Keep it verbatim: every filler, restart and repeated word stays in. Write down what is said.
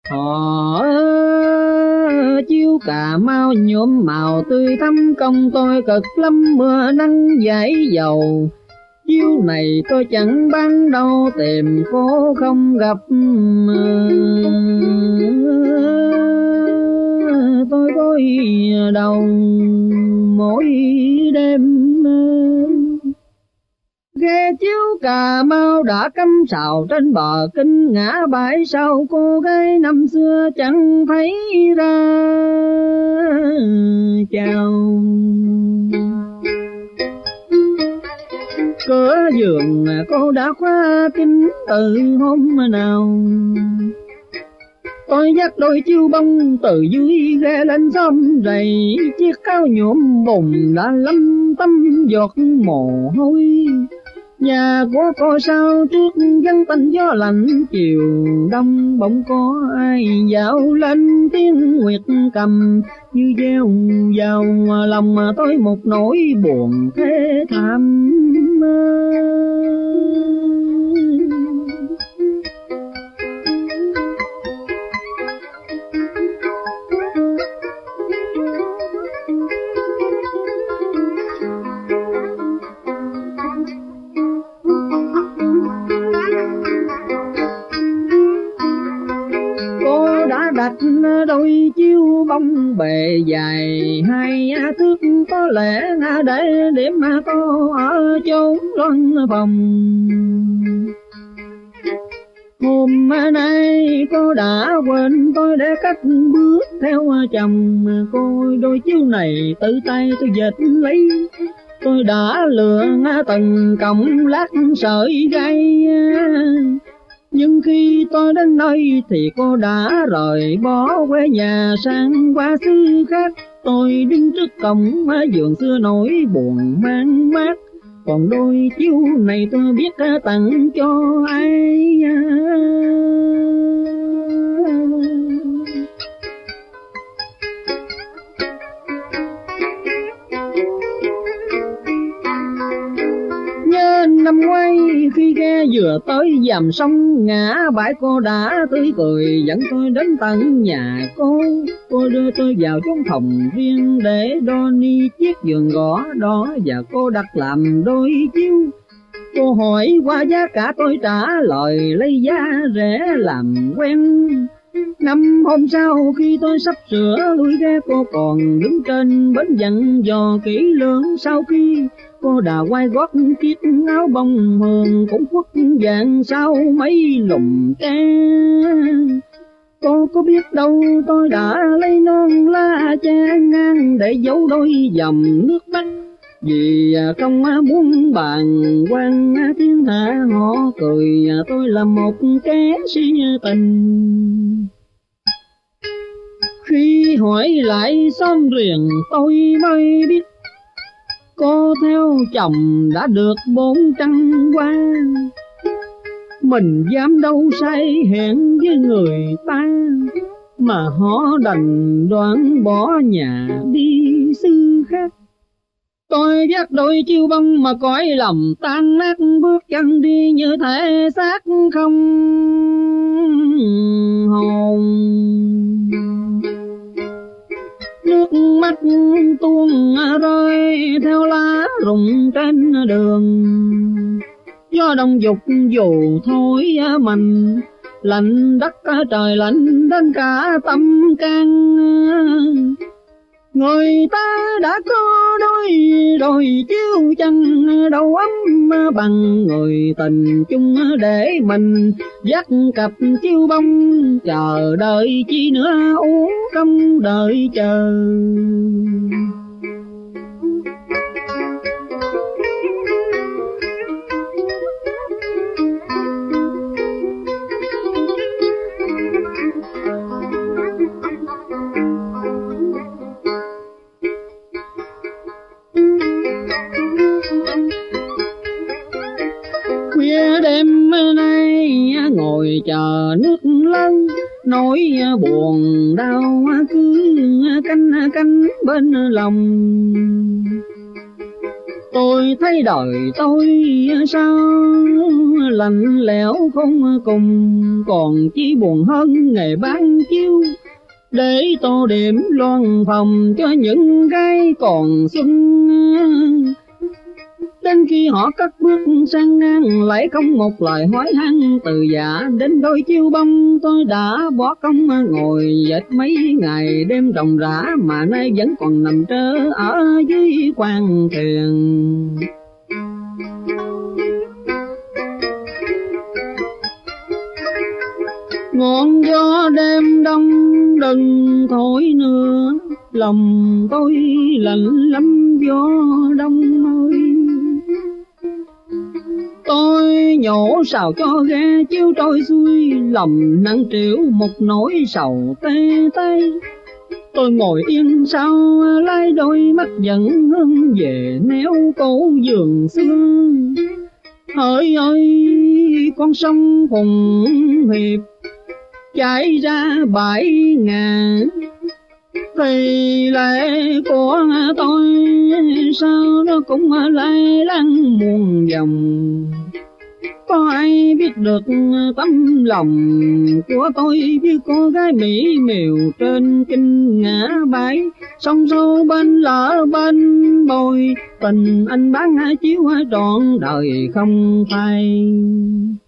Họ chiếu Cà Mau nhuộm màu tươi thắm, công tôi cực lắm mưa nắng dãi dầu. Chiếu này tôi chẳng bán đâu, tìm phố không gặp. Tôi gối đầu mỗi đêm. Ghe chiếu Cà Mau đã cắm sào trên bờ kinh, ngã bãi sau cô gái năm xưa chẳng thấy ra chào. Cửa giường cô đã khóa kín từ hôm nào. Tôi dắt đôi chiêu bông từ dưới ghe lên xóm rầy, chiếc áo nhuộm bùn đã lấm tấm giọt mồ hôi. Nhà của cô sao trước vắng tanh gió lạnh, chiều đông bỗng có ai dạo lên tiếng nguyệt cầm, như gieo vào lòng tôi một nỗi buồn thế thảm. Đặt đôi chiếu bông bề dài hai thước, có lẽ để điểm tô ở chốn loan phòng. Hôm nay cô đã quên tôi để cất bước theo chồng. Cô đôi chiếu này tự tay tôi dệt lấy, tôi đã lựa từng cọng lát sợi gai. Nhưng khi tôi đến nơi thì cô đã rời bỏ quê nhà sang qua xứ khác. Tôi đứng trước cổng vườn xưa nỗi buồn mang mát, còn đôi chiếu này tôi biết tặng cho ai. Năm ngoái khi ghe vừa tới dằm sông ngã bãi, cô đã tươi cười dẫn tôi đến tận nhà cô. Cô đưa tôi vào trong phòng riêng để đo ni chiếc giường gõ đó, và cô đặt làm đôi chiếu. Cô hỏi qua giá cả, tôi trả lời lấy giá rẻ làm quen. Năm hôm sau khi tôi sắp sửa lui ghe, cô còn đứng trên bến dặn dò kỹ lưỡng. Sau khi cô đã quay gót chiếc áo bông hường cũng khuất dạng sau mấy lùm tre. Cô có biết đâu tôi đã lấy non lá che ngang để giấu đôi dòng nước mắt, vì không muốn bàn quan thiên hạ họ cười tôi là một kẻ si tình. Khi hỏi lại xóm riêng tôi mới biết cô theo chồng đã được bốn trăng qua. Mình dám đâu say hẹn với người ta, mà họ đành đoán bỏ nhà đi xứ khác. Tôi dắt đôi chiêu bông mà cõi lòng tan nát, bước chân đi như thể xác không hồn. Nước mắt tuôn rơi theo lá rụng trên đường, gió đông dục dù thôi mình, lạnh đất trời lạnh đến cả tâm can. Người ta đã có đôi đôi chiếu chân đâu ấm bằng người tình chung, để mình dắt cặp chiếu bông chờ đợi chi nữa uống không đợi chờ. Khuya đêm nay ngồi chờ nước lớn, nỗi buồn đau cứ canh canh bên lòng. Tôi thấy đời tôi sao lạnh lẽo không cùng, còn chỉ buồn hơn ngày ban chiêu, để tô điểm loan phòng cho những gái còn xuân. Đến khi họ cất bước sang ngang, lại không một lời hỏi han từ dạ đến đôi chiêu bông. Tôi đã bỏ công ngồi dệt mấy ngày đêm ròng rã, mà nay vẫn còn nằm trơ ở dưới quan thuyền. Ngọn gió đêm đông đừng thổi nữa, lòng tôi lạnh lắm gió đông ơi. Tôi nhổ sào cho ghe chiếu trôi xuôi, lòng nặng trĩu một nỗi sầu tê tê. Tôi ngồi yên sau lái đôi mắt giận hướng về néo cổ giường xưa. Hỡi ơi con sông Phùng Hiệp chảy ra bãi ngàn, thì lệ của tôi sao nó cũng lay lăn muôn vòng. Có ai biết được tấm lòng của tôi với cô gái mỹ miều trên kinh ngã bãi, sông sâu bên lỡ bên bồi, tình anh bán chiếu trọn đời không phai.